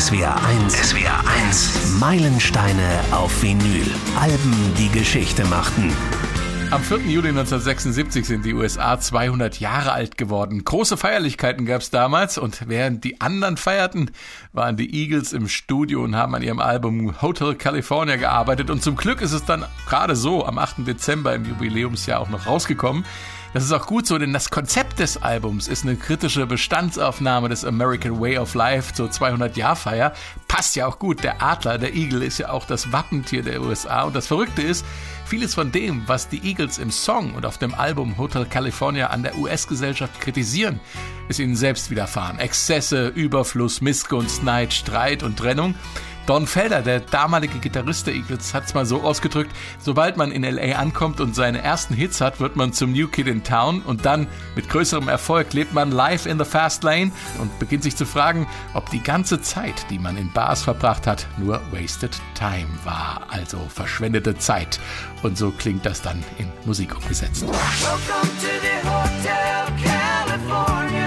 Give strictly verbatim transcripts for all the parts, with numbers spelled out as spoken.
S W R eins. S W R eins. Meilensteine auf Vinyl. Alben, die Geschichte machten. Am vierten Juli neunzehnhundertsechsundsiebzig sind die U S A zweihundert Jahre alt geworden. Große Feierlichkeiten gab es damals und während die anderen feierten, waren die Eagles im Studio und haben an ihrem Album Hotel California gearbeitet. Und zum Glück ist es dann gerade so am achten Dezember im Jubiläumsjahr auch noch rausgekommen. Das ist auch gut so, denn das Konzept des Albums ist eine kritische Bestandsaufnahme des American Way of Life zur zweihundert-Jahr-Feier. Passt ja auch gut, der Adler, der Igel, ist ja auch das Wappentier der U S A. Und das Verrückte ist, vieles von dem, was die Eagles im Song und auf dem Album Hotel California an der U S-Gesellschaft kritisieren, ist ihnen selbst widerfahren. Exzesse, Überfluss, Missgunst, Neid, Streit und Trennung. Don Felder, der damalige Gitarrist der Eagles, hat es mal so ausgedrückt: Sobald man in L A ankommt und seine ersten Hits hat, wird man zum New Kid in Town und dann mit größerem Erfolg lebt man live in the Fast Lane und beginnt sich zu fragen, ob die ganze Zeit, die man in Bars verbracht hat, nur wasted time war, also verschwendete Zeit. Und so klingt das dann in Musik umgesetzt. Welcome to the Hotel California.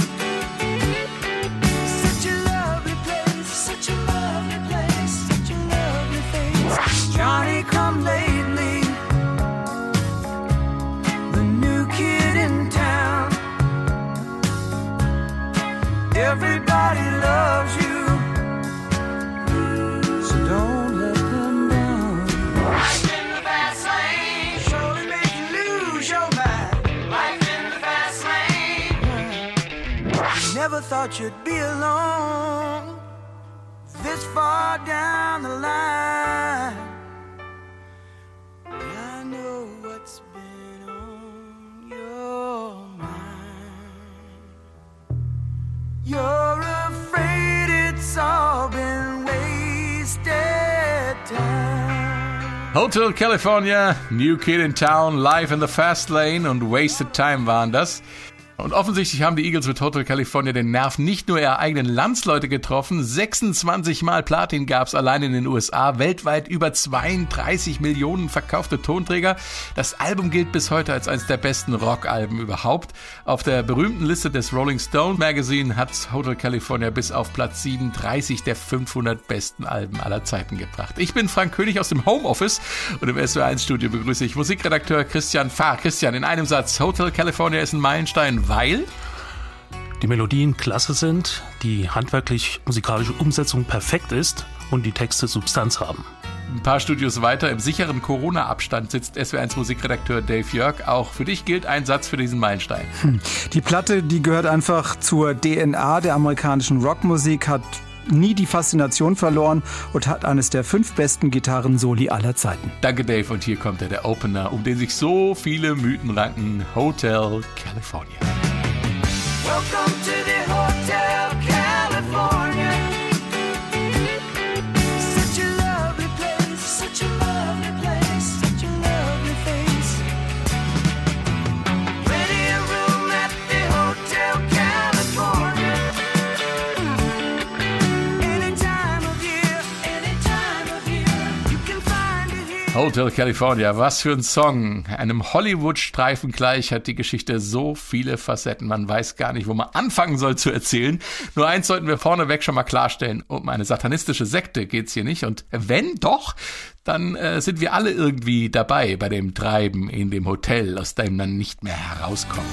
Johnny come lately, the new kid in town. Everybody loves you, so don't let them down. Life in the fast lane, surely make you lose your mind. Life in the fast lane. You never thought you'd be alone, this far down the line. You're afraid it's all been wasted time. Hotel California, New Kid in Town, Live in the Fast Lane und Wasted Time waren das. Und offensichtlich haben die Eagles mit Hotel California den Nerv nicht nur ihrer eigenen Landsleute getroffen. sechsundzwanzig Mal Platin gab es allein in den U S A. Weltweit über zweiunddreißig Millionen verkaufte Tonträger. Das Album gilt bis heute als eines der besten Rockalben überhaupt. Auf der berühmten Liste des Rolling Stone Magazine hat Hotel California bis auf Platz siebenunddreißig der fünfhundert besten Alben aller Zeiten gebracht. Ich bin Frank König aus dem Homeoffice und im S W R eins Studio begrüße ich Musikredakteur Christian Fahr. Christian, in einem Satz: Hotel California ist ein Meilenstein, weil die Melodien klasse sind, die handwerklich-musikalische Umsetzung perfekt ist und die Texte Substanz haben. Ein paar Studios weiter, im sicheren Corona-Abstand, sitzt S W R eins Musikredakteur Dave Jörg. Auch für dich gilt ein Satz für diesen Meilenstein. Die Platte, die gehört einfach zur D N A der amerikanischen Rockmusik, hat nie die Faszination verloren und hat eines der fünf besten Gitarren-Soli aller Zeiten. Danke, Dave. Und hier kommt er, der Opener, um den sich so viele Mythen ranken: Hotel California. Welcome to the Hotel California. Such a lovely place, such a lovely place, such a lovely face. Plenty of room at the Hotel California. Any time of year, any time of year, you can find it here. Hotel California, was für ein Song. Einem Hollywood-Streifen gleich hat die Geschichte so viele Facetten. Man weiß gar nicht, wo man anfangen soll zu erzählen. Nur eins sollten wir vorneweg schon mal klarstellen: Um eine satanistische Sekte geht's hier nicht. Und wenn doch, dann äh, sind wir alle irgendwie dabei bei dem Treiben in dem Hotel, aus dem man nicht mehr herauskommt.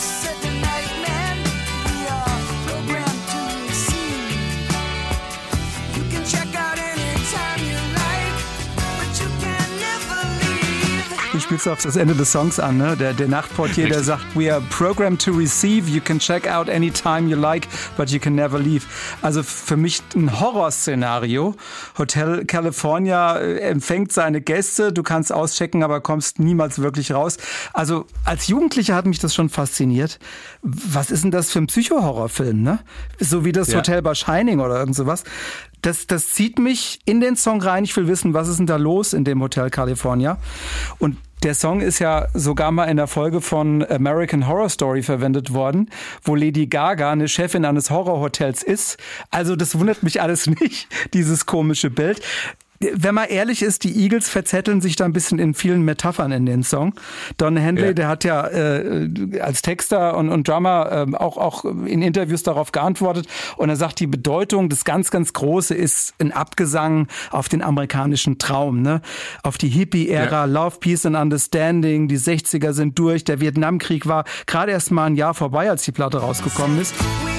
Du spielst auf das Ende des Songs an, ne? Der, der Nachtportier, der sagt: We are programmed to receive, you can check out anytime you like, but you can never leave. Also für mich ein Horrorszenario. Hotel California empfängt seine Gäste, du kannst auschecken, aber kommst niemals wirklich raus. Also als Jugendlicher hat mich das schon fasziniert. Was ist denn das für ein Psycho-Horrorfilm, ne? So wie das ja. Hotel bei Shining oder irgend sowas. Das, das zieht mich in den Song rein. Ich will wissen, was ist denn da los in dem Hotel California? Und der Song ist ja sogar mal in der Folge von American Horror Story verwendet worden, wo Lady Gaga eine Chefin eines Horrorhotels ist. Also das wundert mich alles nicht, dieses komische Bild. Wenn man ehrlich ist, die Eagles verzetteln sich da ein bisschen in vielen Metaphern in den Song. Don Henley, ja. der hat ja äh, als Texter und, und Drummer äh, auch, auch in Interviews darauf geantwortet und er sagt, die Bedeutung, das ganz, ganz Große ist ein Abgesang auf den amerikanischen Traum, ne? Auf die Hippie-Ära, ja. Love, Peace and Understanding, die sechziger sind durch, der Vietnamkrieg war gerade erst mal ein Jahr vorbei, als die Platte rausgekommen ist.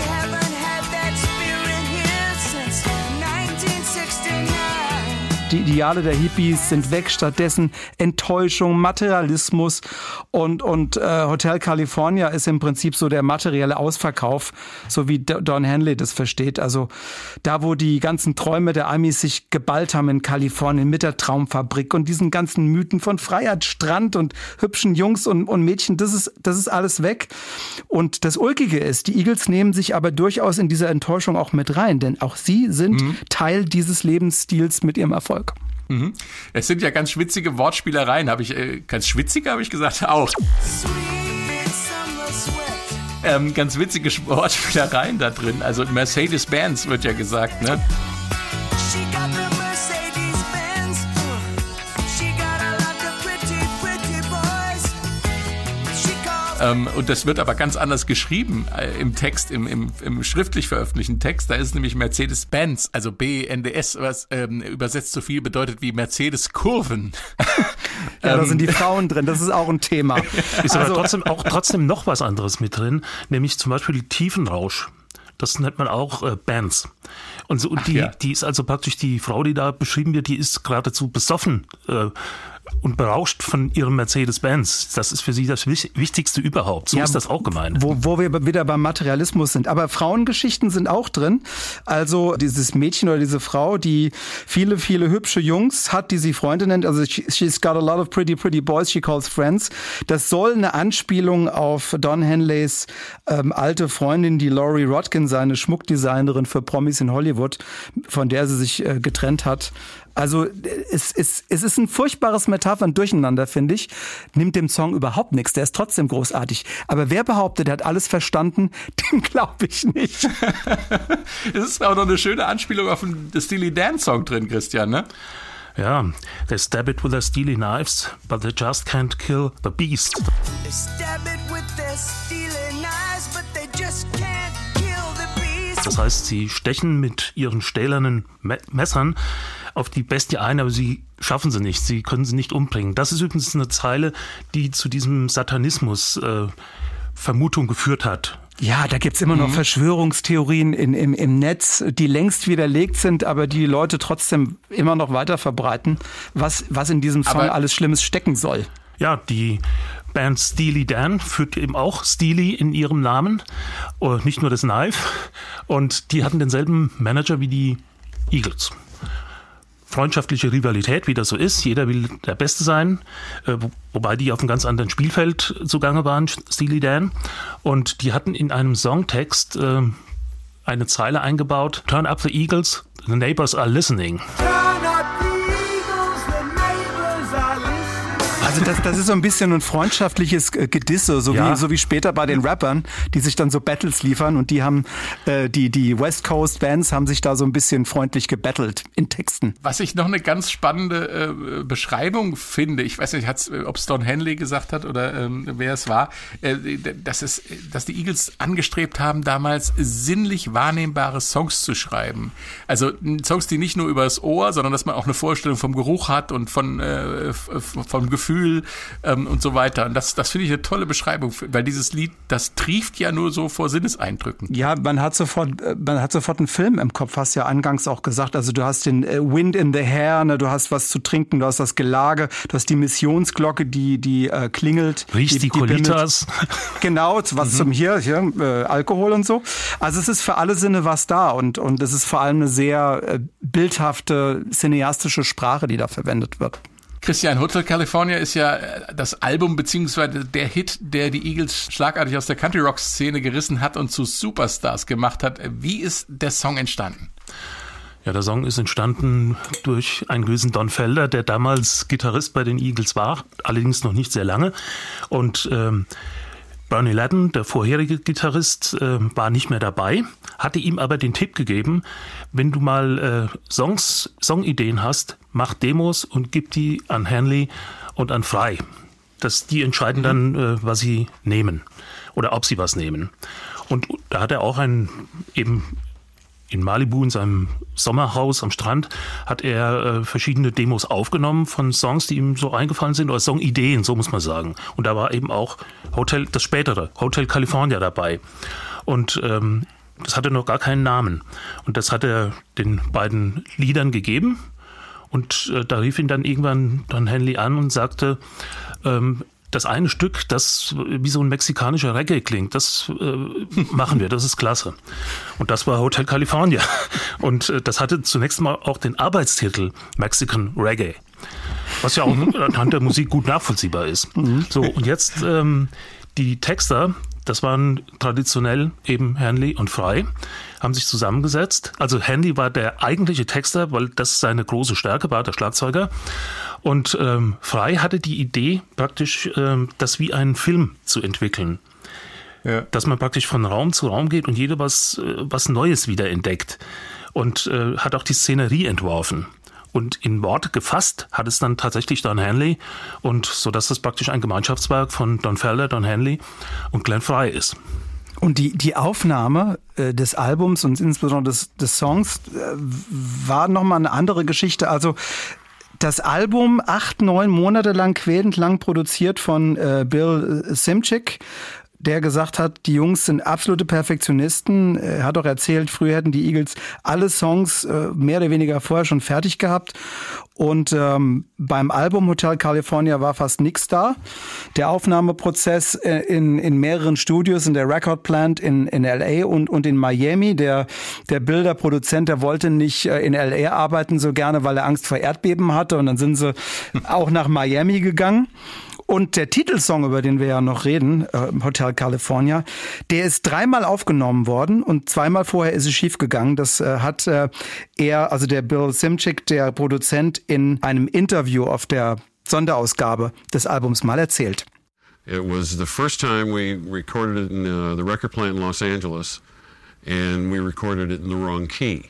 Die Ideale der Hippies sind weg, stattdessen Enttäuschung, Materialismus und, und äh, Hotel California ist im Prinzip so der materielle Ausverkauf, so wie Don Henley das versteht. Also da, wo die ganzen Träume der Amis sich geballt haben in Kalifornien mit der Traumfabrik und diesen ganzen Mythen von Freiheit, Strand und hübschen Jungs und, und Mädchen, das ist, das ist alles weg. Und das Ulkige ist, die Eagles nehmen sich aber durchaus in diese Enttäuschung auch mit rein, denn auch sie sind mhm. Teil dieses Lebensstils mit ihrem Erfolg. Mhm. Es sind ja ganz schwitzige Wortspielereien, habe ich, äh, ganz schwitzige habe ich gesagt, auch. Ähm, ganz witzige Wortspielereien da drin, also Mercedes-Benz wird ja gesagt, ne? Ähm, und das wird aber ganz anders geschrieben äh, im Text, im, im, im schriftlich veröffentlichten Text. Da ist nämlich Mercedes-Benz, also B N D S, was ähm, übersetzt so viel bedeutet wie Mercedes-Kurven. Ja, da sind die Frauen drin, das ist auch ein Thema. Ist aber also, trotzdem auch trotzdem noch was anderes mit drin, nämlich zum Beispiel Tiefenrausch. Das nennt man auch äh, Bands. Und, so, und die, ja. die ist also praktisch die Frau, die da beschrieben wird, die ist geradezu besoffen äh, und berauscht von ihrem Mercedes-Benz. Das ist für sie das Wichtigste überhaupt. So ja, ist das auch gemeint. Wo, wo wir wieder beim Materialismus sind. Aber Frauengeschichten sind auch drin. Also dieses Mädchen oder diese Frau, die viele, viele hübsche Jungs hat, die sie Freunde nennt. Also she's got a lot of pretty, pretty boys she calls friends. Das soll eine Anspielung auf Don Henleys ähm, alte Freundin, die Laurie Rodkin, seine Schmuckdesignerin für Promis in Hollywood, von der sie sich äh, getrennt hat. Also es, es, es ist ein furchtbares Metaphern durcheinander, finde ich. Nimmt dem Song überhaupt nichts, der ist trotzdem großartig. Aber wer behauptet, er hat alles verstanden, dem glaube ich nicht. Es ist auch noch eine schöne Anspielung auf den Steely Dan-Song drin, Christian, ne? Ja, they stab it with their steely knives, but they just can't kill the beast. They stab it with their steely knives, but they just can't kill the beast. Das heißt, sie stechen mit ihren stählernen Me- Messern auf die Bestie ein, aber sie schaffen sie nicht, sie können sie nicht umbringen. Das ist übrigens eine Zeile, die zu diesem Satanismus äh, Vermutung geführt hat. Ja, da gibt's immer noch mhm. Verschwörungstheorien in, im, im Netz, die längst widerlegt sind, aber die Leute trotzdem immer noch weiter verbreiten, was, was in diesem Song aber alles Schlimmes stecken soll. Ja, die Band Steely Dan führt eben auch Steely in ihrem Namen, nicht nur das Knife. Und die hatten denselben Manager wie die Eagles. Freundschaftliche Rivalität, wie das so ist. Jeder will der Beste sein, äh, wo, wobei die auf einem ganz anderen Spielfeld zugange waren, Steely Dan. Und die hatten in einem Songtext äh, eine Zeile eingebaut: Turn up the Eagles, the neighbors are listening. Also das, das ist so ein bisschen ein freundschaftliches Gedisse, so, ja. wie, so wie später bei den Rappern, die sich dann so Battles liefern und die haben, äh, die, die West Coast Bands haben sich da so ein bisschen freundlich gebattelt in Texten. Was ich noch eine ganz spannende äh, Beschreibung finde, ich weiß nicht, ob es Don Henley gesagt hat oder ähm, wer es war, äh, dass, es, dass die Eagles angestrebt haben, damals sinnlich wahrnehmbare Songs zu schreiben. Also Songs, die nicht nur über das Ohr, sondern dass man auch eine Vorstellung vom Geruch hat und von, äh, vom Gefühl ähm, und so weiter. Und das, das finde ich eine tolle Beschreibung, weil dieses Lied, das trieft ja nur so vor Sinneseindrücken. Ja, man hat sofort, man hat sofort einen Film im Kopf, hast ja angangs auch gesagt. Also du hast den Wind in the Hair, ne, du hast was zu trinken, du hast das Gelage, du hast die Missionsglocke, die, die äh, klingelt. Riechst die, die Colitas. Genau, was mhm. zum hier, hier äh, Alkohol und so. Also es ist für alle Sinne was da und, und es ist vor allem eine sehr äh, bildhafte, cineastische Sprache, die da verwendet wird. Christian, Hotel California ist ja das Album beziehungsweise der Hit, der die Eagles schlagartig aus der Country-Rock-Szene gerissen hat und zu Superstars gemacht hat. Wie ist der Song entstanden? Ja, der Song ist entstanden durch einen gewissen Don Felder, der damals Gitarrist bei den Eagles war, allerdings noch nicht sehr lange. Und ähm, Bernie Ladden, der vorherige Gitarrist, äh, war nicht mehr dabei, hatte ihm aber den Tipp gegeben, wenn du mal äh, Songs, Songideen hast, mach Demos und gib die an Hanley und an Frey. Das, die entscheiden dann, äh, was sie nehmen oder ob sie was nehmen. Und da hat er auch ein, eben in Malibu, in seinem Sommerhaus am Strand, hat er äh, verschiedene Demos aufgenommen von Songs, die ihm so eingefallen sind, oder Songideen, so muss man sagen. Und da war eben auch Hotel, das spätere, Hotel California dabei. Und ähm, das hatte noch gar keinen Namen. Und das hat er den beiden Liedern gegeben. Und äh, da rief ihn dann irgendwann dann Hanley an und sagte, ähm, das eine Stück, das wie so ein mexikanischer Reggae klingt, das äh, machen wir, das ist klasse. Und das war Hotel California. Und äh, das hatte zunächst mal auch den Arbeitstitel Mexican Reggae, was ja auch anhand der Musik gut nachvollziehbar ist. Mhm. So, und jetzt ähm, die Texter, das waren traditionell eben Hanley und Frey, haben sich zusammengesetzt. Also Hanley war der eigentliche Texter, weil das seine große Stärke war, der Schlagzeuger. Und ähm, Frey hatte die Idee, praktisch ähm, das wie einen Film zu entwickeln. Ja. Dass man praktisch von Raum zu Raum geht und jeder was, äh, was Neues wieder entdeckt. Und äh, hat auch die Szenerie entworfen. Und in Worte gefasst hat es dann tatsächlich Don Hanley, und so dass das praktisch ein Gemeinschaftswerk von Don Felder, Don Hanley und Glenn Frey ist. Und die, die Aufnahme äh, des Albums und insbesondere des, des Songs äh, war nochmal eine andere Geschichte. Also das Album acht, neun Monate lang quälend lang produziert von äh, Bill Simchick, der gesagt hat, die Jungs sind absolute Perfektionisten. Er hat auch erzählt, früher hätten die Eagles alle Songs äh, mehr oder weniger vorher schon fertig gehabt. Und ähm, beim Album Hotel California war fast nichts da. Der Aufnahmeprozess äh, in, in mehreren Studios, in der Record Plant in, in L A und, und in Miami. Der, der Bilderproduzent, der wollte nicht äh, in L A arbeiten so gerne, weil er Angst vor Erdbeben hatte. Und dann sind sie auch nach Miami gegangen. Und der Titelsong, über den wir ja noch reden, äh, Hotel California, der ist dreimal aufgenommen worden und zweimal vorher ist es schief gegangen. Das äh, hat äh, er, also der Bill Simchick, der Produzent, in einem Interview auf der Sonderausgabe des Albums mal erzählt. It was the first time we recorded it in uh, the record plant in Los Angeles, and we recorded it in the wrong key.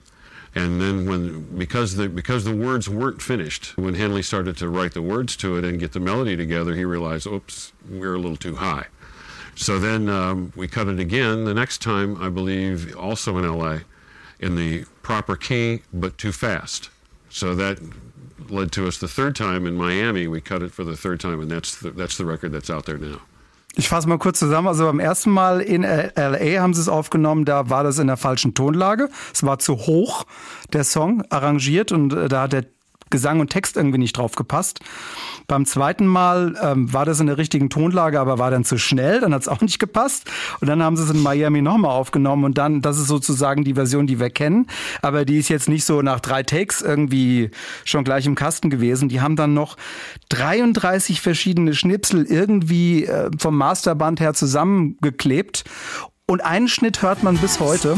And then when, because the, because the words weren't finished, when Hanley started to write the words to it and get the melody together, he realized, oops, we're a little too high. So then um, we cut it again the next time, I believe, also in L A, in the proper key, but too fast. So that led to us the third time in Miami, we cut it for the third time, and that's the, that's the record that's out there now. Ich fasse mal kurz zusammen. Also beim ersten Mal in L A haben sie es aufgenommen, da war das in der falschen Tonlage. Es war zu hoch, der Song, arrangiert, und da hat der Gesang und Text irgendwie nicht drauf gepasst. Beim zweiten Mal ähm, war das in der richtigen Tonlage, aber war dann zu schnell, dann hat es auch nicht gepasst. Und dann haben sie es in Miami nochmal aufgenommen und dann, das ist sozusagen die Version, die wir kennen. Aber die ist jetzt nicht so nach drei Takes irgendwie schon gleich im Kasten gewesen. Die haben dann noch dreiunddreißig verschiedene Schnipsel irgendwie äh, vom Masterband her zusammengeklebt. Und einen Schnitt hört man bis heute.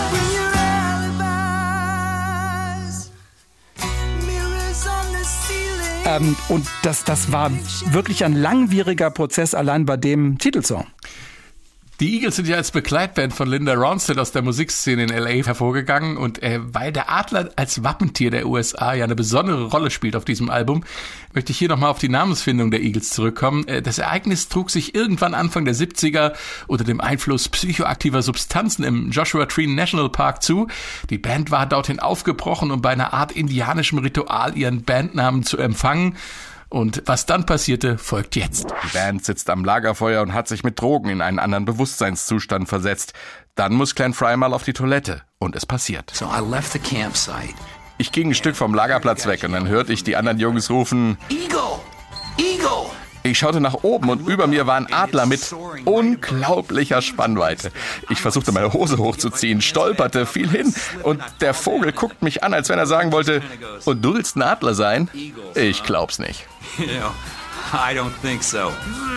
Ähm, und das, das war wirklich ein langwieriger Prozess allein bei dem Titelsong. Die Eagles sind ja als Begleitband von Linda Ronstadt aus der Musikszene in L A hervorgegangen, und äh, weil der Adler als Wappentier der U S A ja eine besondere Rolle spielt auf diesem Album, möchte ich hier nochmal auf die Namensfindung der Eagles zurückkommen. Äh, das Ereignis trug sich irgendwann Anfang der siebziger unter dem Einfluss psychoaktiver Substanzen im Joshua Tree National Park zu. Die Band war dorthin aufgebrochen, um bei einer Art indianischem Ritual ihren Bandnamen zu empfangen. Und was dann passierte, folgt jetzt. Die Band sitzt am Lagerfeuer und hat sich mit Drogen in einen anderen Bewusstseinszustand versetzt. Dann muss Glenn Frey mal auf die Toilette. Und es passiert. So I left the campsite. Ich ging ein Stück vom Lagerplatz weg und dann hörte ich die anderen Jungs rufen: Eagle! Eagle! Ich schaute nach oben und über mir war ein Adler mit unglaublicher Spannweite. Ich versuchte meine Hose hochzuziehen, stolperte, fiel hin und der Vogel guckt mich an, als wenn er sagen wollte: Und du willst ein Adler sein? Ich glaub's nicht. You know, I don't think so.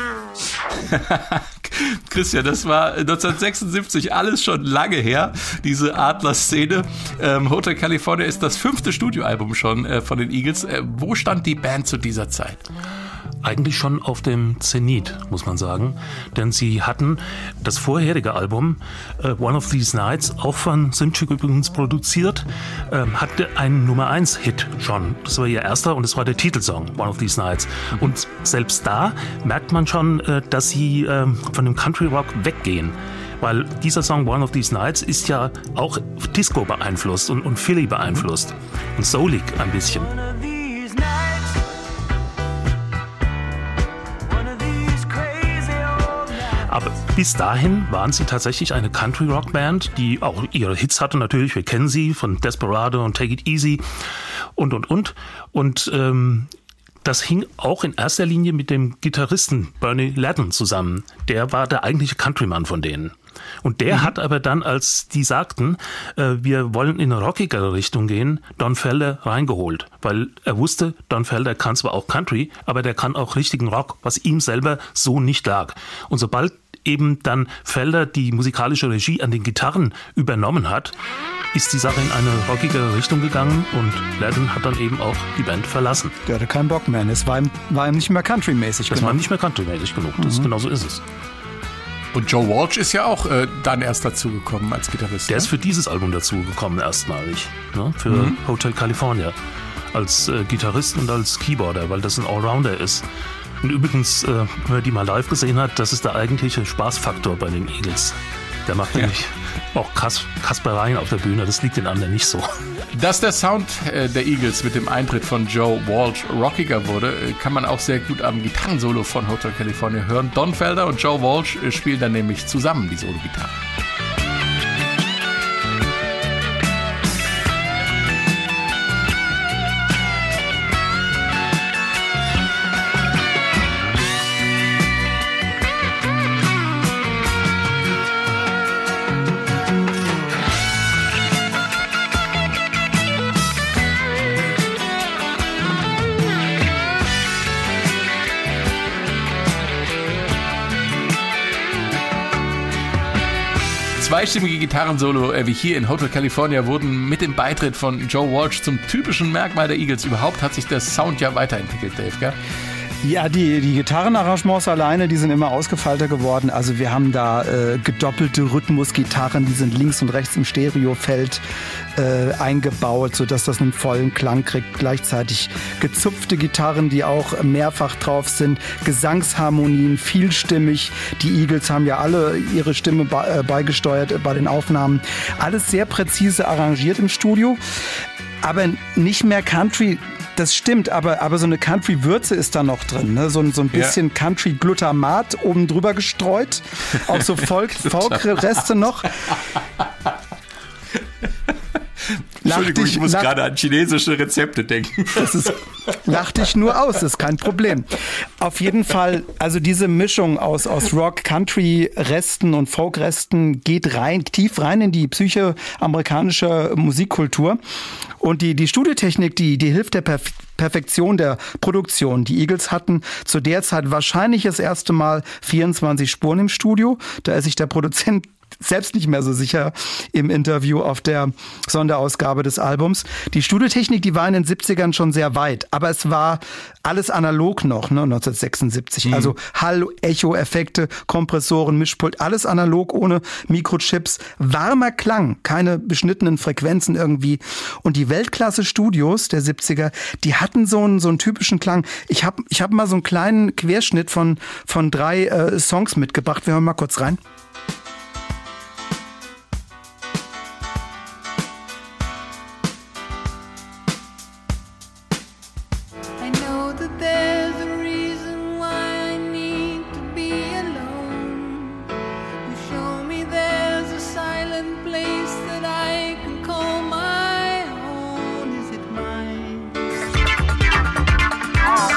Christian, das war neunzehnhundertsechsundsiebzig, alles schon lange her, diese Adler-Szene. Ähm, Hotel California ist das fünfte Studioalbum schon äh, von den Eagles. Äh, wo stand die Band zu dieser Zeit? eigentlich schon auf dem Zenit, muss man sagen. Denn sie hatten das vorherige Album, äh, One of These Nights, auch von Synthchick übrigens produziert, äh, hatte einen Nummer eins Hit schon. Das war ihr erster und das war der Titelsong, One of These Nights. Und selbst da merkt man schon, äh, dass sie äh, von dem Country Rock weggehen. Weil dieser Song One of These Nights ist ja auch Disco beeinflusst und, und Philly beeinflusst. Und soulig ein bisschen. Aber bis dahin waren sie tatsächlich eine Country-Rock-Band, die auch ihre Hits hatte natürlich. Wir kennen sie von Desperado und Take It Easy und, und, und. Und ähm, das hing auch in erster Linie mit dem Gitarristen Bernie Ladden zusammen. Der war der eigentliche Countryman von denen. Und der mhm. hat aber dann, als die sagten, äh, wir wollen in eine rockigere Richtung gehen, Don Felder reingeholt. Weil er wusste, Don Felder kann zwar auch Country, aber der kann auch richtigen Rock, was ihm selber so nicht lag. Und sobald eben dann Felder die musikalische Regie an den Gitarren übernommen hat, ist die Sache in eine rockigere Richtung gegangen und Ladden hat dann eben auch die Band verlassen. Der hatte keinen Bock mehr. Es war ihm, war ihm nicht mehr countrymäßig genug. Das war nicht mehr countrymäßig genug. Das mhm. Genau so ist es. Und Joe Walsh ist ja auch äh, dann erst dazugekommen als Gitarrist. Der ne? ist für dieses Album dazugekommen erstmalig. Ne? Für mhm. Hotel California. Als äh, Gitarrist und als Keyboarder, weil das ein Allrounder ist. Und übrigens, äh, wenn man die mal live gesehen hat, das ist der eigentliche Spaßfaktor bei den Eagles. Der macht ja. nämlich auch Kas- Kaspereien auf der Bühne, das liegt den anderen nicht so. Dass der Sound äh, der Eagles mit dem Eintritt von Joe Walsh rockiger wurde, äh, kann man auch sehr gut am Gitarrensolo von Hotel California hören. Don Felder und Joe Walsh äh, spielen dann nämlich zusammen die Solo-Gitarre. Zweistimmige Gitarrensolo äh, wie hier in Hotel California wurden mit dem Beitritt von Joe Walsh zum typischen Merkmal der Eagles. Überhaupt hat sich der Sound ja weiterentwickelt, Dave, gell? Ja, die, die Gitarrenarrangements alleine, die sind immer ausgefeilter geworden. Also wir haben da äh, gedoppelte Rhythmusgitarren, die sind links und rechts im Stereofeld äh, eingebaut, sodass das einen vollen Klang kriegt. Gleichzeitig gezupfte Gitarren, die auch mehrfach drauf sind, Gesangsharmonien, vielstimmig. Die Eagles haben ja alle ihre Stimme be- äh, beigesteuert äh, bei den Aufnahmen. Alles sehr präzise arrangiert im Studio, aber nicht mehr Country. Das stimmt, aber, aber so eine Country-Würze ist da noch drin. Ne? So, so ein bisschen ja. Country-Glutamat oben drüber gestreut. Auch so Folk, Folk-Reste noch. Entschuldigung, ich, ich muss lach, gerade an chinesische Rezepte denken. Das ist, lach dich nur aus, das ist kein Problem. Auf jeden Fall, also diese Mischung aus, aus Rock, Country-Resten und Folk-Resten geht rein, tief rein in die Psyche amerikanischer Musikkultur. Und die, die Studiotechnik, die, die hilft der Perf- Perfektion der Produktion. Die Eagles hatten zu der Zeit wahrscheinlich das erste Mal vierundzwanzig Spuren im Studio. Da ist sich der Produzent selbst nicht mehr so sicher im Interview auf der Sonderausgabe des Albums. Die Studiotechnik, die war in den siebzigern schon sehr weit, aber es war alles analog noch, ne, neunzehnhundertsechsundsiebzig. Mhm. Also Hall, Echo-Effekte, Kompressoren, Mischpult, alles analog ohne Mikrochips. Warmer Klang, keine beschnittenen Frequenzen irgendwie. Und die Weltklasse-Studios der siebziger, die hatten so einen, so einen typischen Klang. Ich habe ich hab mal so einen kleinen Querschnitt von, von drei äh, Songs mitgebracht. Wir hören mal kurz rein.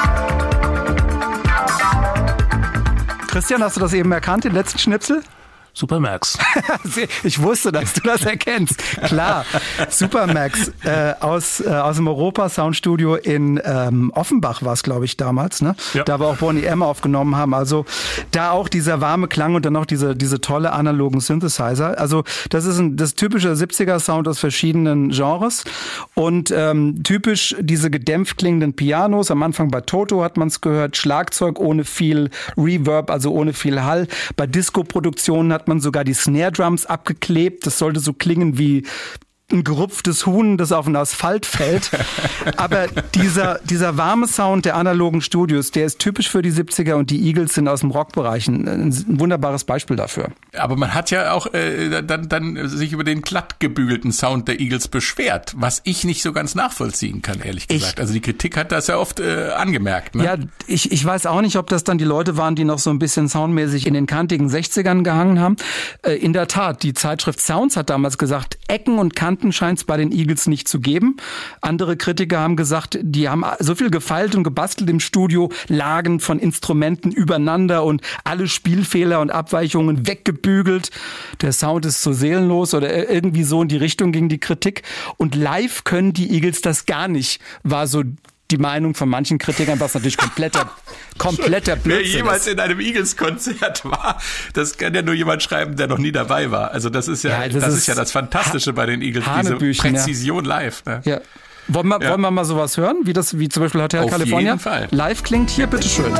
Christian, hast du das eben erkannt, den letzten Schnipsel? Supermax. Ich wusste, dass du das erkennst. Klar, Supermax äh, aus, äh, aus dem Europa Soundstudio in ähm, Offenbach war es, glaube ich, damals. Ne? Ja. Da wir auch Boney M aufgenommen haben. Also da auch dieser warme Klang und dann noch diese, diese tolle analogen Synthesizer. Also das ist ein das typische siebziger-Sound aus verschiedenen Genres. Und ähm, typisch diese gedämpft klingenden Pianos. Am Anfang bei Toto hat man es gehört. Schlagzeug ohne viel Reverb, also ohne viel Hall. Bei Disco-Produktionen hat man sogar die Snare Drums abgeklebt. Das sollte so klingen wie ein gerupftes Huhn, das auf den Asphalt fällt. Aber dieser, dieser warme Sound der analogen Studios, der ist typisch für die siebziger und die Eagles sind aus dem Rockbereich ein, ein wunderbares Beispiel dafür. Aber man hat ja auch äh, dann, dann sich über den glatt gebügelten Sound der Eagles beschwert, was ich nicht so ganz nachvollziehen kann, ehrlich gesagt. Ich, also die Kritik hat das ja oft äh, angemerkt. Ne? Ja, ich, ich weiß auch nicht, ob das dann die Leute waren, die noch so ein bisschen soundmäßig in den kantigen sechzigern gehangen haben. Äh, in der Tat, die Zeitschrift Sounds hat damals gesagt, Ecken und Kanten scheint es bei den Eagles nicht zu geben. Andere Kritiker haben gesagt, die haben so viel gefeilt und gebastelt im Studio, Lagen von Instrumenten übereinander und alle Spielfehler und Abweichungen weggebügelt. Der Sound ist so seelenlos oder irgendwie so in die Richtung ging die Kritik. Und live können die Eagles das gar nicht, war so die Meinung von manchen Kritikern, was natürlich kompletter, kompletter Blödsinn ist. Wer jemals in einem Eagles-Konzert war, das kann ja nur jemand schreiben, der noch nie dabei war. Also das ist ja, ja das, das ist, ist ja das Fantastische ha- bei den Eagles, diese Präzision ja. live. Ne? Ja. Wollen wir, ja. wollen wir mal sowas hören, wie das, wie zum Beispiel Hotel Auf California jeden Fall. live klingt? Hier, bitteschön.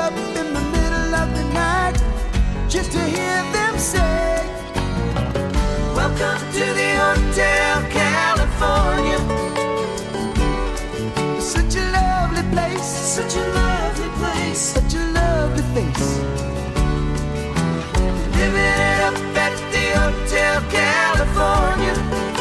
Welcome to the Hotel California. Such a lovely place, such a lovely place, such a lovely face. Living it up at the Hotel California.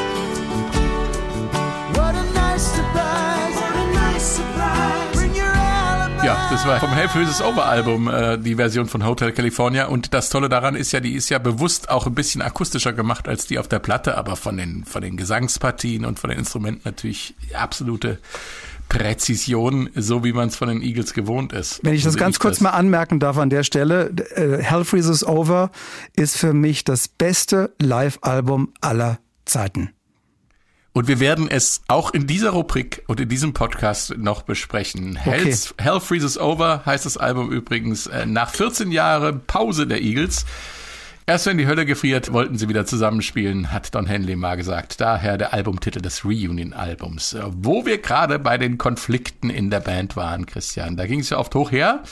What a nice surprise, what a nice surprise. Bring your alibi. Ja, das war vom Hell Freezes Over Album äh, die Version von Hotel California und das Tolle daran ist ja, die ist ja bewusst auch ein bisschen akustischer gemacht als die auf der Platte, aber von den von den Gesangspartien und von den Instrumenten natürlich absolute Präzision, so wie man es von den Eagles gewohnt ist. Wenn ich das so ganz ich kurz das. mal anmerken darf an der Stelle, äh, Hell Freezes Over ist für mich das beste Live-Album aller Zeiten. Und wir werden es auch in dieser Rubrik und in diesem Podcast noch besprechen. Okay. Hell's, Hell Freezes Over heißt das Album übrigens äh, nach vierzehn Jahren Pause der Eagles. Erst wenn die Hölle gefriert, wollten sie wieder zusammenspielen, hat Don Henley mal gesagt. Daher der Albumtitel des Reunion-Albums. Wo wir gerade bei den Konflikten in der Band waren, Christian. Da ging es ja oft hoch her,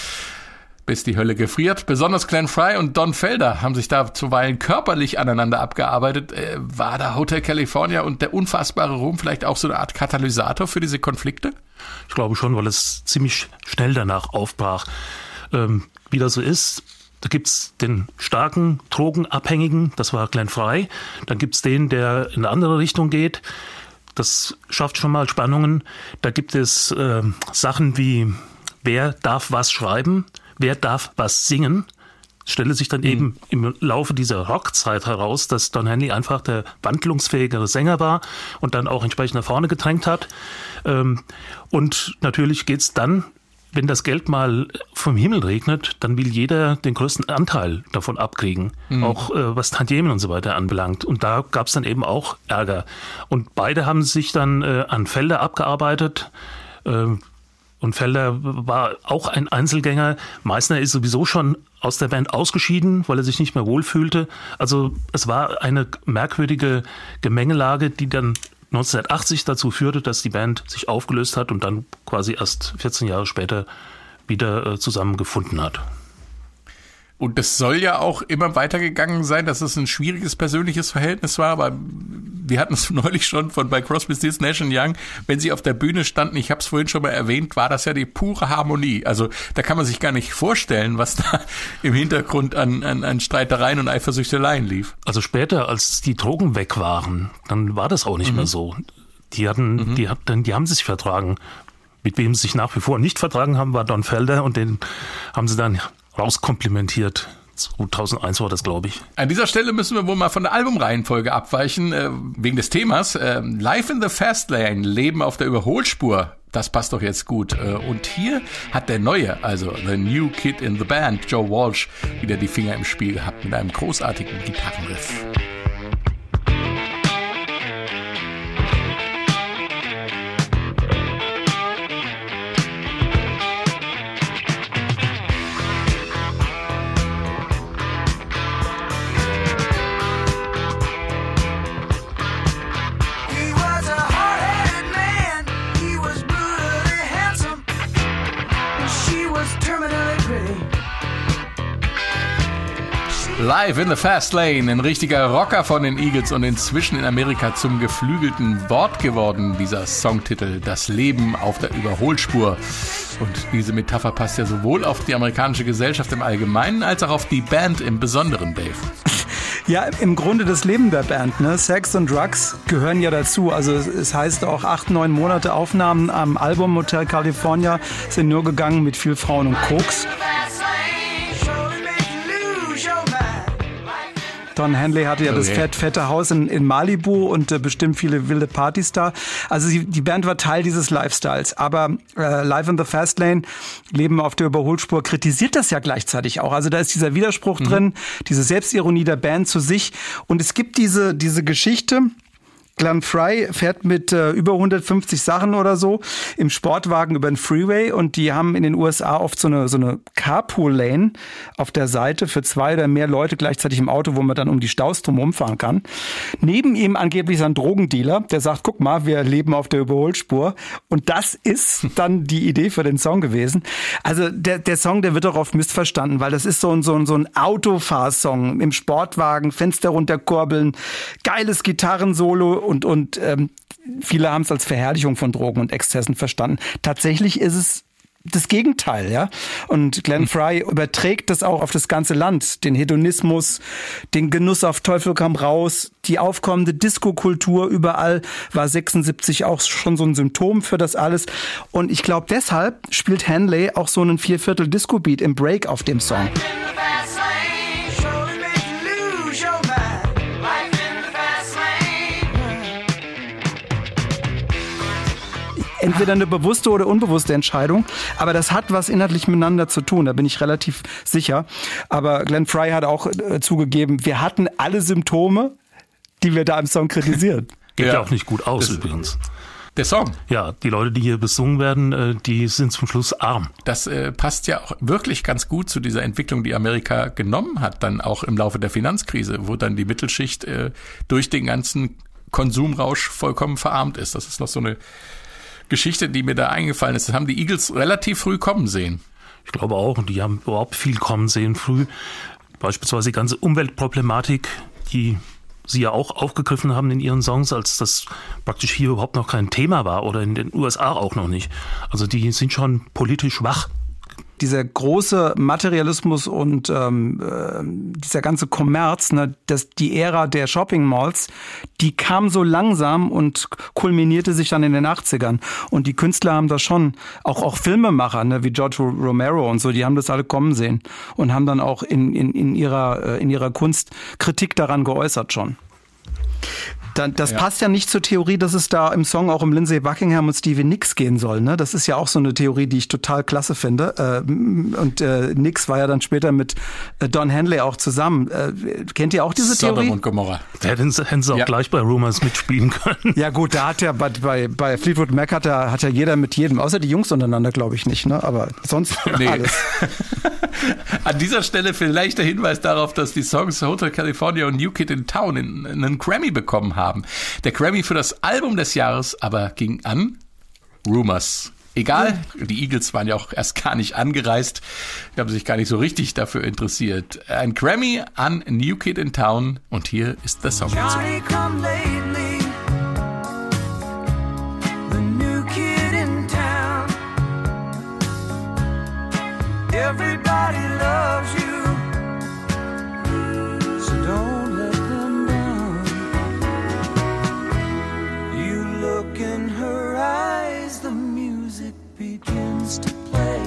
bis die Hölle gefriert. Besonders Glenn Frey und Don Felder haben sich da zuweilen körperlich aneinander abgearbeitet. Äh, war da Hotel California und der unfassbare Ruhm vielleicht auch so eine Art Katalysator für diese Konflikte? Ich glaube schon, weil es ziemlich schnell danach aufbrach. Ähm, wie das so ist, da gibt's den starken Drogenabhängigen, das war Glenn Frey. Dann gibt's den, der in eine andere Richtung geht. Das schafft schon mal Spannungen. Da gibt es äh, Sachen wie, wer darf was schreiben, wer darf was singen. Es stelle sich dann mhm. eben im Laufe dieser Rockzeit heraus, dass Don Henley einfach der wandlungsfähigere Sänger war und dann auch entsprechend nach vorne gedrängt hat. Ähm, und natürlich geht's dann, wenn das Geld mal vom Himmel regnet, dann will jeder den größten Anteil davon abkriegen, mhm. auch äh, was Tantiemen und so weiter anbelangt. Und da gab es dann eben auch Ärger. Und beide haben sich dann äh, an Felder abgearbeitet. Äh, und Felder war auch ein Einzelgänger. Meissner ist sowieso schon aus der Band ausgeschieden, weil er sich nicht mehr wohlfühlte. Also es war eine merkwürdige Gemengelage, die dann neunzehnhundertachtzig dazu führte, dass die Band sich aufgelöst hat und dann quasi erst vierzehn Jahre später wieder äh, zusammengefunden hat. Und das soll ja auch immer weitergegangen sein, dass es ein schwieriges persönliches Verhältnis war, aber wir hatten es neulich schon von bei Crosby, Stills, Nash and Young, wenn sie auf der Bühne standen, ich habe es vorhin schon mal erwähnt, war das ja die pure Harmonie. Also da kann man sich gar nicht vorstellen, was da im Hintergrund an, an, an Streitereien und Eifersüchteleien lief. Also später, als die Drogen weg waren, dann war das auch nicht mhm. mehr so. Die hatten, mhm. die hatten, die haben sich vertragen. Mit wem sie sich nach wie vor nicht vertragen haben, war Don Felder und den haben sie dann rauskomplimentiert. zweitausendeins war das, glaube ich. An dieser Stelle müssen wir wohl mal von der Albumreihenfolge abweichen, äh, wegen des Themas. Äh, Live in the Fast Lane, Leben auf der Überholspur, das passt doch jetzt gut. Und hier hat der Neue, also The New Kid in the Band, Joe Walsh, wieder die Finger im Spiel gehabt mit einem großartigen Gitarrenriff. Live in the Fast Lane, ein richtiger Rocker von den Eagles und inzwischen in Amerika zum geflügelten Wort geworden, dieser Songtitel, das Leben auf der Überholspur. Und diese Metapher passt ja sowohl auf die amerikanische Gesellschaft im Allgemeinen als auch auf die Band im Besonderen, Dave. Ja, im Grunde das Leben der Band, ne? Sex und Drugs gehören ja dazu. Also es heißt auch, acht, neun Monate Aufnahmen am Album Hotel California sind nur gegangen mit viel Frauen und Koks. Don Henley hatte ja okay. das fett, fette Haus in, in Malibu und äh, bestimmt viele wilde Partys da. Also sie, die Band war Teil dieses Lifestyles. Aber äh, Live in the Fast Lane, Leben auf der Überholspur, kritisiert das ja gleichzeitig auch. Also da ist dieser Widerspruch mhm. drin, diese Selbstironie der Band zu sich. Und es gibt diese, diese Geschichte. Glenn Frey fährt mit äh, über hundertfünfzig Sachen oder so im Sportwagen über den Freeway und die haben in den U S A oft so eine so eine Carpool-Lane auf der Seite für zwei oder mehr Leute gleichzeitig im Auto, wo man dann um die Staus drum rumfahren kann. Neben ihm angeblich ein Drogendealer, der sagt, guck mal, wir leben auf der Überholspur und das ist dann die Idee für den Song gewesen. Also der der Song, der wird auch oft missverstanden, weil das ist so ein so ein, so ein Autofahrsong im Sportwagen, Fenster runterkurbeln, geiles Gitarrensolo und, und ähm, viele haben es als Verherrlichung von Drogen und Exzessen verstanden. Tatsächlich ist es das Gegenteil, ja. Und Glenn Frey überträgt das auch auf das ganze Land. Den Hedonismus, den Genuss auf Teufel komm raus, die aufkommende Disco-Kultur überall war sechsundsiebzig auch schon so ein Symptom für das alles. Und ich glaube, deshalb spielt Henley auch so einen Vierviertel-Disco-Beat im Break auf dem Song. Entweder eine bewusste oder unbewusste Entscheidung, aber das hat was inhaltlich miteinander zu tun, da bin ich relativ sicher. Aber Glenn Frey hat auch äh, zugegeben, wir hatten alle Symptome, die wir da im Song kritisieren. Geht ja, ja auch nicht gut aus das, übrigens. Der Song? Ja, die Leute, die hier besungen werden, äh, die sind zum Schluss arm. Das äh, passt ja auch wirklich ganz gut zu dieser Entwicklung, die Amerika genommen hat, dann auch im Laufe der Finanzkrise, wo dann die Mittelschicht äh, durch den ganzen Konsumrausch vollkommen verarmt ist. Das ist noch so eine Geschichte, die mir da eingefallen ist. Das haben die Eagles relativ früh kommen sehen. Ich glaube auch, und die haben überhaupt viel kommen sehen früh. Beispielsweise die ganze Umweltproblematik, die sie ja auch aufgegriffen haben in ihren Songs, als das praktisch hier überhaupt noch kein Thema war oder in den U S A auch noch nicht. Also die sind schon politisch wach. Dieser große Materialismus und ähm, äh, dieser ganze Kommerz, ne, das, die Ära der Shopping-Malls, die kam so langsam und kulminierte sich dann in den achtzigern. Und die Künstler haben das schon, auch auch Filmemacher, ne, wie George Romero und so, die haben das alle kommen sehen und haben dann auch in, in, in, ihrer, in ihrer Kunst Kritik daran geäußert schon. Das ja. passt ja nicht zur Theorie, dass es da im Song auch um Lindsey Buckingham und Stevie Nicks gehen soll. Ne? Das ist ja auch so eine Theorie, die ich total klasse finde. Und Nicks war ja dann später mit Don Henley auch zusammen. Kennt ihr auch diese Sodom Theorie? Und Gomorra. Da hätten sie, hätten sie auch ja. gleich bei Rumors mitspielen können. Ja gut, da hat ja bei, bei, bei Fleetwood Mac hat ja, hat ja jeder mit jedem, außer die Jungs untereinander, glaube ich nicht. Ne? Aber sonst nee. alles. An dieser Stelle vielleicht der Hinweis darauf, dass die Songs Hotel California und New Kid in Town einen Grammy bekommen haben. Der Grammy für das Album des Jahres aber ging an Rumors. Egal, die Eagles waren ja auch erst gar nicht angereist, die haben sich gar nicht so richtig dafür interessiert. Ein Grammy an New Kid in Town und hier ist der Song dazu. Johnny come lately, the new kid in town. Everybody loves you, so don't let them down. You look in her eyes, the music begins to play.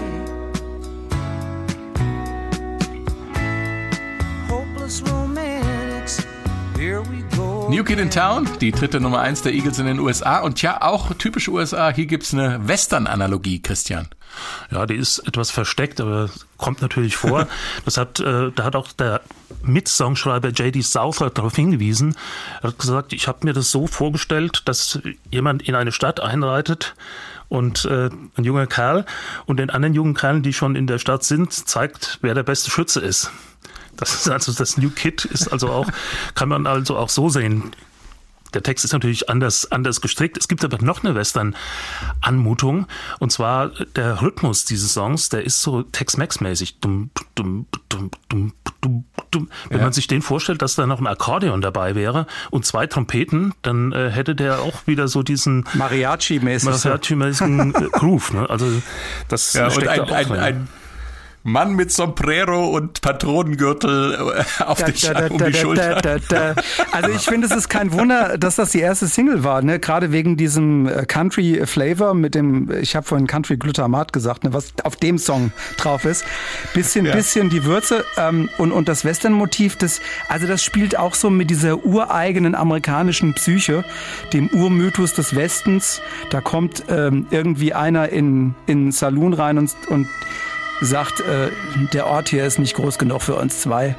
Hopeless romantics, here we go New Kid in Town, die dritte Nummer eins der Eagles in den U S A. Und ja, auch typisch U S A, hier gibt's eine Western-Analogie, Christian. Ja, die ist etwas versteckt, aber kommt natürlich vor. Das hat, äh, da hat auch der Mitsongschreiber J D Souther darauf hingewiesen. Er hat gesagt, ich habe mir das so vorgestellt, dass jemand in eine Stadt einreitet und äh, ein junger Kerl und den anderen jungen Kerlen, die schon in der Stadt sind, zeigt, wer der beste Schütze ist. Das ist also das New Kid ist also auch, kann man also auch so sehen. Der Text ist natürlich anders, anders gestrickt. Es gibt aber noch eine Western-Anmutung. Und zwar der Rhythmus dieses Songs, der ist so Tex-Mex-mäßig. Dum, dum, dum, dum, dum, dum. Wenn ja. man sich den vorstellt, dass da noch ein Akkordeon dabei wäre und zwei Trompeten, dann äh, hätte der auch wieder so diesen Mariachi-mäßigen Mariachi-mäßigen äh, Groove. Ne? Also das ja, steckt und ein, da auch ein, drin. ein Mann mit Sombrero und Patronengürtel auf Da, die, da, da, um die da, Schulter. da, da, da. Also ich finde, es ist kein Wunder, dass das die erste Single war, ne? Gerade wegen diesem Country Flavor mit dem, ich habe vorhin Country Glutamat gesagt, ne? Was auf dem Song drauf ist. Bisschen, Ja. bisschen die Würze ähm, und, und das Western-Motiv, das, also das spielt auch so mit dieser ureigenen amerikanischen Psyche, dem Urmythos des Westens. Da kommt ähm, irgendwie einer in in einen Saloon rein und, und sagt, äh, der Ort hier ist nicht groß genug für uns zwei.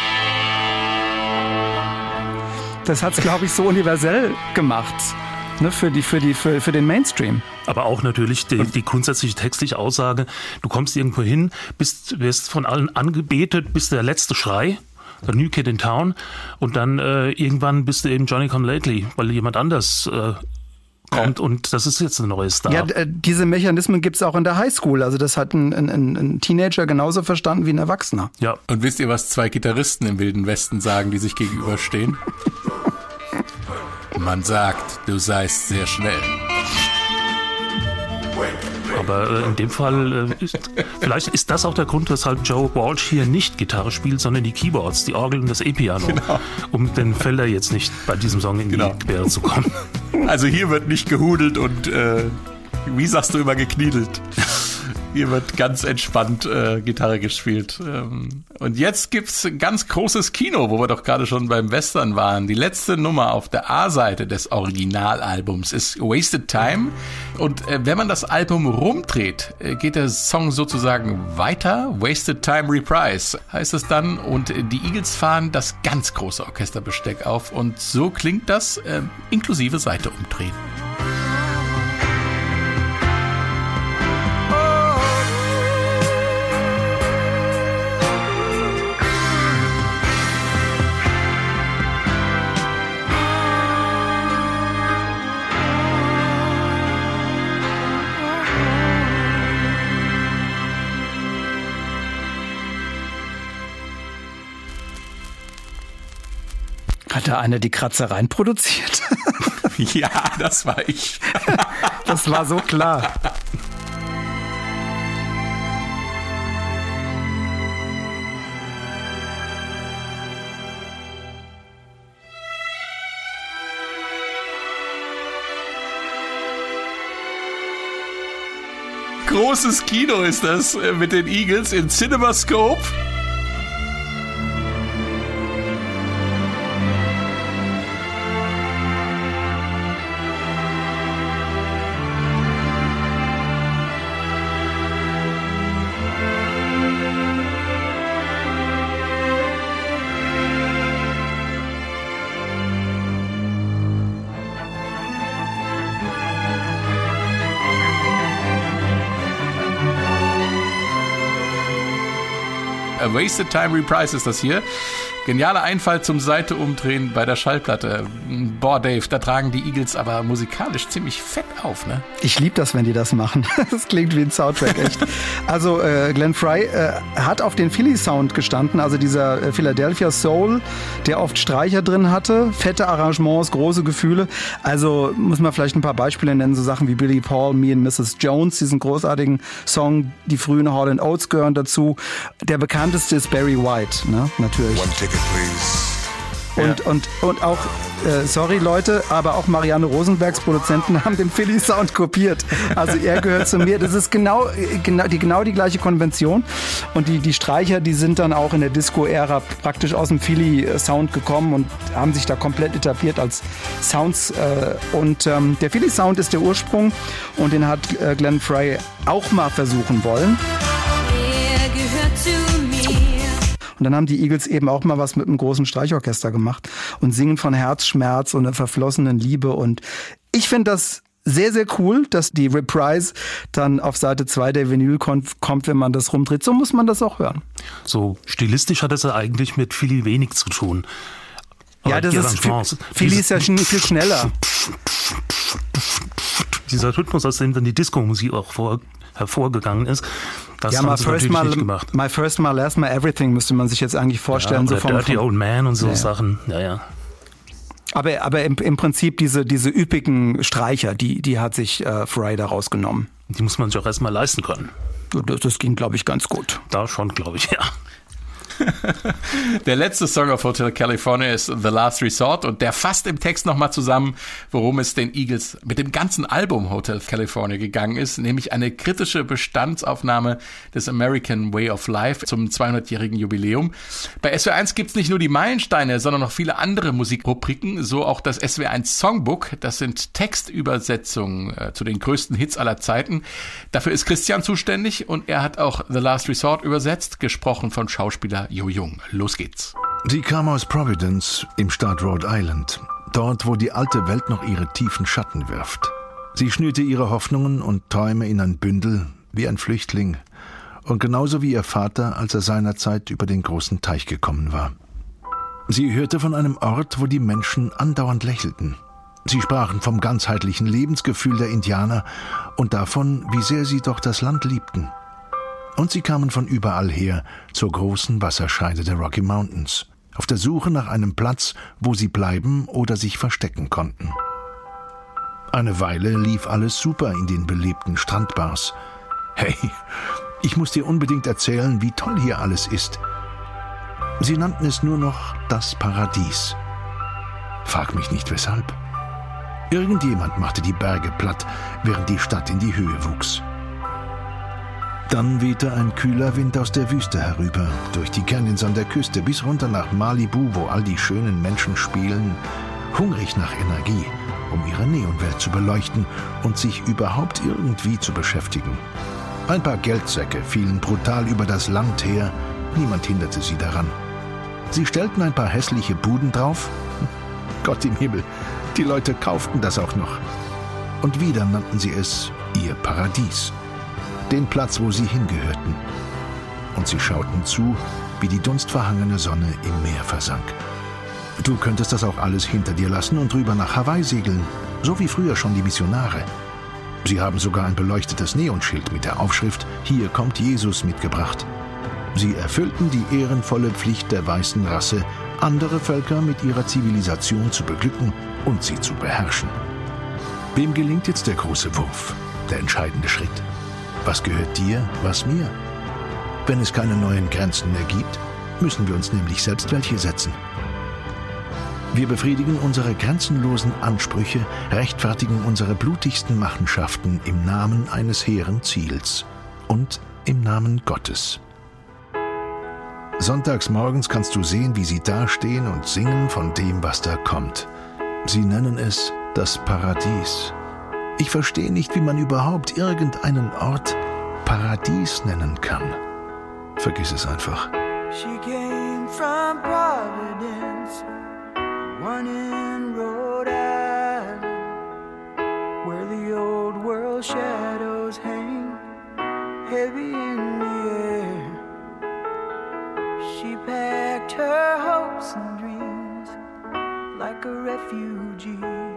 Das hat's, glaube ich, so universell gemacht, ne, für die, für die, für, für den Mainstream. Aber auch natürlich die, die grundsätzliche textliche Aussage, du kommst irgendwo hin, bist, wirst von allen angebetet, bist der letzte Schrei, der New Kid in Town, und dann äh, irgendwann bist du eben Johnny Come Lately, weil jemand anders äh, kommt und das ist jetzt ein neues Star. Ja, d- diese Mechanismen gibt's auch in der Highschool. Also das hat ein, ein, ein Teenager genauso verstanden wie ein Erwachsener. Ja. Und wisst ihr, was zwei Gitarristen im Wilden Westen sagen, die sich gegenüberstehen? Man sagt, du seist sehr schnell. Aber äh, in dem Fall, äh, ist, vielleicht ist das auch der Grund, weshalb Joe Walsh hier nicht Gitarre spielt, sondern die Keyboards, die Orgel und das E-Piano, Genau. um den Felder jetzt nicht bei diesem Song in Genau. die Quere zu kommen. Also hier wird nicht gehudelt und, äh, wie sagst du immer, gekniedelt. Hier wird ganz entspannt äh, Gitarre gespielt. Ähm, und jetzt gibt's ein ganz großes Kino, wo wir doch gerade schon beim Western waren. Die letzte Nummer auf der A-Seite des Originalalbums ist Wasted Time. Und äh, wenn man das Album rumdreht, äh, geht der Song sozusagen weiter. Wasted Time Reprise heißt es dann. Und äh, die Eagles fahren das ganz große Orchesterbesteck auf. Und so klingt das äh, inklusive Seite umdrehen. Hat da einer die Kratzereien produziert? Ja, das war ich. Das war so klar. Großes Kino ist das äh, mit den Eagles in CinemaScope. A Wasted Time Reprise ist das hier. Genialer Einfall zum Seite umdrehen bei der Schallplatte. Boah, Dave, da tragen die Eagles aber musikalisch ziemlich fett auf, ne? Ich liebe das, wenn die das machen. Das klingt wie ein Soundtrack, echt. Also äh, Glenn Frey äh, hat auf den Philly-Sound gestanden, also dieser äh, Philadelphia Soul, der oft Streicher drin hatte, fette Arrangements, große Gefühle. Also muss man vielleicht ein paar Beispiele nennen, so Sachen wie Billy Paul, Me and Missus Jones, diesen großartigen Song. Die frühen Hall and Oates gehören dazu. Der bekannteste ist Barry White, ne? Natürlich. One ticket, please. Und, Ja. und, und auch, äh, sorry Leute, aber auch Marianne Rosenbergs Produzenten haben den Philly-Sound kopiert. Also er gehört zu mir. Das ist genau, genau, die, genau die gleiche Konvention. Und die, die Streicher, die sind dann auch in der Disco-Ära praktisch aus dem Philly-Sound gekommen und haben sich da komplett etabliert als Sounds. Äh, und ähm, der Philly-Sound ist der Ursprung und den hat äh, Glenn Frey auch mal versuchen wollen. Er gehört zu mir. Und dann haben die Eagles eben auch mal was mit einem großen Streichorchester gemacht und singen von Herzschmerz und einer verflossenen Liebe. Und ich finde das sehr, sehr cool, dass die Reprise dann auf Seite zwei der Vinyl kommt, wenn man das rumdreht. So muss man das auch hören. So stilistisch hat es ja eigentlich mit Philly wenig zu tun. Ja, Aber das die ist, Arrangements, Philly ist ja schon viel schneller. Dieser Rhythmus, aus dem dann die Disco-Musik auch vor, hervorgegangen ist, das Ja, haben my sie first, natürlich my, nicht gemacht. my first, my last, my everything müsste man sich jetzt eigentlich vorstellen. Ja, so oder vom, Dirty vom, Old Man und so Ja, ja. Sachen. Ja, ja. aber aber im, im Prinzip diese, diese üppigen Streicher, die, die hat sich äh, Frey da rausgenommen. Die muss man sich auch erstmal leisten können. Das, das ging, glaube ich, ganz gut. Da schon, glaube ich, ja. Der letzte Song auf Hotel California ist The Last Resort und der fasst im Text nochmal zusammen, worum es den Eagles mit dem ganzen Album Hotel California gegangen ist, nämlich eine kritische Bestandsaufnahme des American Way of Life zum zweihundertjährigen Jubiläum. Bei S W R eins gibt's nicht nur die Meilensteine, sondern noch viele andere Musikrubriken, so auch das S W R eins Songbook. Das sind Textübersetzungen äh, zu den größten Hits aller Zeiten. Dafür ist Christian zuständig und er hat auch The Last Resort übersetzt, gesprochen von Schauspieler Jo Jung. Los geht's. Sie kam aus Providence im Staat Rhode Island, dort, wo die alte Welt noch ihre tiefen Schatten wirft. Sie schnürte ihre Hoffnungen und Träume in ein Bündel, wie ein Flüchtling, und genauso wie ihr Vater, als er seinerzeit über den großen Teich gekommen war. Sie hörte von einem Ort, wo die Menschen andauernd lächelten. Sie sprachen vom ganzheitlichen Lebensgefühl der Indianer und davon, wie sehr sie doch das Land liebten. Und sie kamen von überall her zur großen Wasserscheide der Rocky Mountains, auf der Suche nach einem Platz, wo sie bleiben oder sich verstecken konnten. Eine Weile lief alles super in den belebten Strandbars. Hey, ich muss dir unbedingt erzählen, wie toll hier alles ist. Sie nannten es nur noch das Paradies. Frag mich nicht weshalb. Irgendjemand machte die Berge platt, während die Stadt in die Höhe wuchs. Dann wehte ein kühler Wind aus der Wüste herüber, durch die Canyons an der Küste bis runter nach Malibu, wo all die schönen Menschen spielen, hungrig nach Energie, um ihre Neonwelt zu beleuchten und sich überhaupt irgendwie zu beschäftigen. Ein paar Geldsäcke fielen brutal über das Land her, niemand hinderte sie daran. Sie stellten ein paar hässliche Buden drauf. Gott im Himmel, die Leute kauften das auch noch. Und wieder nannten sie es ihr Paradies. Den Platz, wo sie hingehörten. Und sie schauten zu, wie die dunstverhangene Sonne im Meer versank. Du könntest das auch alles hinter dir lassen und rüber nach Hawaii segeln, so wie früher schon die Missionare. Sie haben sogar ein beleuchtetes Neonschild mit der Aufschrift »Hier kommt Jesus« mitgebracht. Sie erfüllten die ehrenvolle Pflicht der weißen Rasse, andere Völker mit ihrer Zivilisation zu beglücken und sie zu beherrschen. Wem gelingt jetzt der große Wurf, der entscheidende Schritt? Was gehört dir, was mir? Wenn es keine neuen Grenzen mehr gibt, müssen wir uns nämlich selbst welche setzen. Wir befriedigen unsere grenzenlosen Ansprüche, rechtfertigen unsere blutigsten Machenschaften im Namen eines hehren Ziels und im Namen Gottes. Sonntags morgens kannst du sehen, wie sie dastehen und singen von dem, was da kommt. Sie nennen es das Paradies. Ich verstehe nicht, wie man überhaupt irgendeinen Ort Paradies nennen kann. Vergiss es einfach. She came from Providence, one in Rhode Island, where the old world shadows hang heavy in the air. She packed her hopes and dreams like a refugee,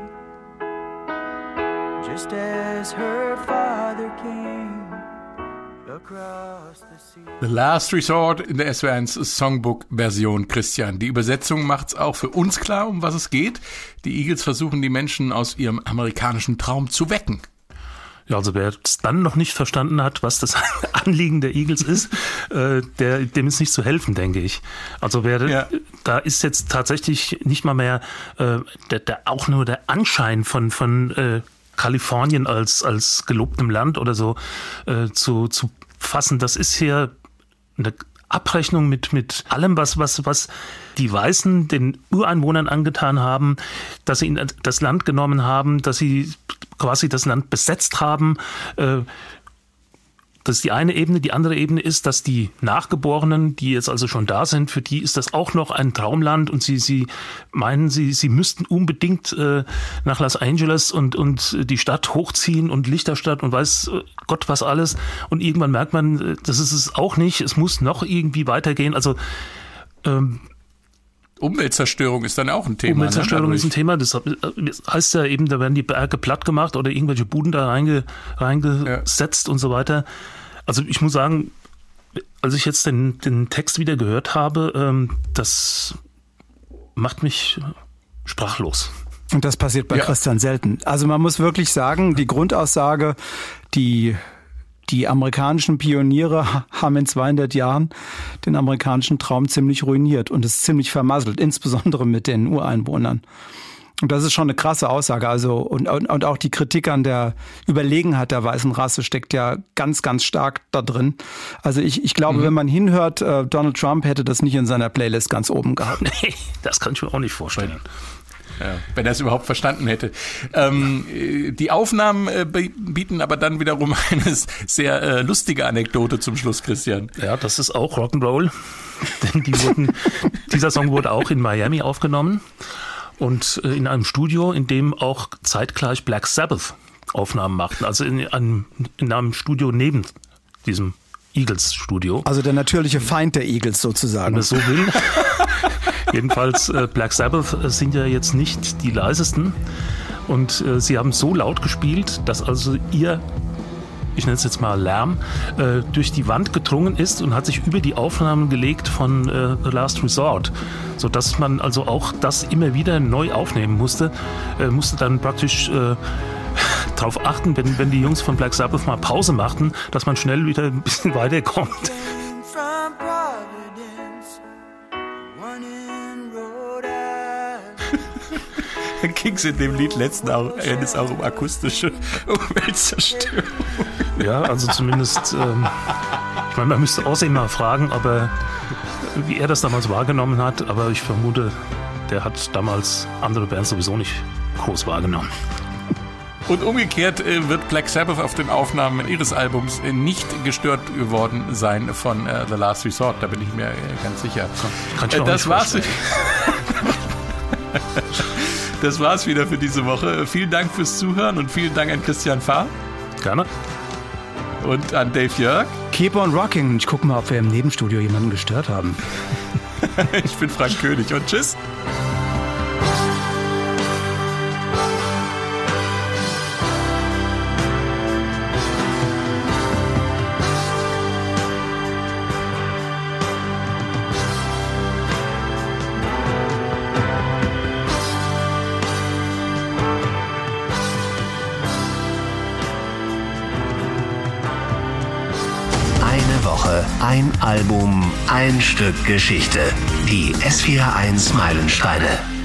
just as her father came across the sea. The Last Resort in der S W R eins Songbook-Version, Christian. Die Übersetzung macht's auch für uns klar, um was es geht. Die Eagles versuchen, die Menschen aus ihrem amerikanischen Traum zu wecken. Ja, also wer es dann noch nicht verstanden hat, was das Anliegen der Eagles ist, äh, der, dem ist nicht zu helfen, denke ich. Also wer, ja. da ist jetzt tatsächlich nicht mal mehr äh, der, der, auch nur der Anschein von, von äh, Kalifornien als, als gelobtem Land oder so äh, zu, zu fassen. Das ist hier eine Abrechnung mit, mit allem, was, was, was die Weißen den Ureinwohnern angetan haben, dass sie ihnen das Land genommen haben, dass sie quasi das Land besetzt haben. Das ist die eine Ebene. Die andere Ebene ist, dass die Nachgeborenen, die jetzt also schon da sind, für die ist das auch noch ein Traumland und sie, sie meinen, sie, sie müssten unbedingt äh, nach Los Angeles und, und die Stadt hochziehen und Lichterstadt und weiß Gott was alles. Und irgendwann merkt man, das ist es auch nicht. Es muss noch irgendwie weitergehen. Also ähm, Umweltzerstörung ist dann auch ein Thema. Umweltzerstörung ne? ist ein Thema. Das heißt ja eben, da werden die Berge platt gemacht oder irgendwelche Buden da reinge, reingesetzt ja. und so weiter. Also ich muss sagen, als ich jetzt den, den Text wieder gehört habe, ähm, das macht mich sprachlos. Und das passiert bei ja. Christian selten. Also man muss wirklich sagen, die Grundaussage, die Die amerikanischen Pioniere haben in zweihundert Jahren den amerikanischen Traum ziemlich ruiniert und es ziemlich vermasselt, insbesondere mit den Ureinwohnern. Und das ist schon eine krasse Aussage. Also und, und, und auch die Kritik an der Überlegenheit der weißen Rasse steckt ja ganz, ganz stark da drin. Also ich, ich glaube, mhm. wenn man hinhört, äh, Donald Trump hätte das nicht in seiner Playlist ganz oben gehabt. Nee, das kann ich mir auch nicht vorstellen. Ja, wenn er es überhaupt verstanden hätte. Ähm, die Aufnahmen äh, bieten aber dann wiederum eine sehr äh, lustige Anekdote zum Schluss, Christian. Ja, das ist auch Rock'n'Roll. Denn die wurden, dieser Song wurde auch in Miami aufgenommen und äh, in einem Studio, in dem auch zeitgleich Black Sabbath Aufnahmen machten. Also in einem, in einem Studio neben diesem Eagles-Studio. Also der natürliche Feind der Eagles sozusagen. Wenn man so will. Jedenfalls, äh, Black Sabbath sind ja jetzt nicht die leisesten und äh, sie haben so laut gespielt, dass also ihr, ich nenne es jetzt mal Lärm, äh, durch die Wand gedrungen ist und hat sich über die Aufnahmen gelegt von äh, The Last Resort, sodass man also auch das immer wieder neu aufnehmen musste, äh, musste dann praktisch äh, darauf achten, wenn, wenn die Jungs von Black Sabbath mal Pause machten, dass man schnell wieder ein bisschen weiterkommt. Dann ging es in dem Lied letzten Endes auch um akustische Umweltzerstörung. Ja, also zumindest, ähm, ich meine, man müsste außerdem mal fragen, ob er, wie er das damals wahrgenommen hat, aber ich vermute, der hat damals andere Bands sowieso nicht groß wahrgenommen. Und umgekehrt äh, wird Black Sabbath auf den Aufnahmen ihres Albums äh, nicht gestört geworden sein von äh, The Last Resort, da bin ich mir äh, ganz sicher. Kann ich mir äh, das auch nicht war's. Das war's wieder für diese Woche. Vielen Dank fürs Zuhören und vielen Dank an Christian Fahr. Gerne. Und an Dave Jörg. Keep on rocking. Ich gucke mal, ob wir im Nebenstudio jemanden gestört haben. Ich bin Frank König und tschüss. Ein Album, ein Stück Geschichte. Die S vier eins Meilensteine.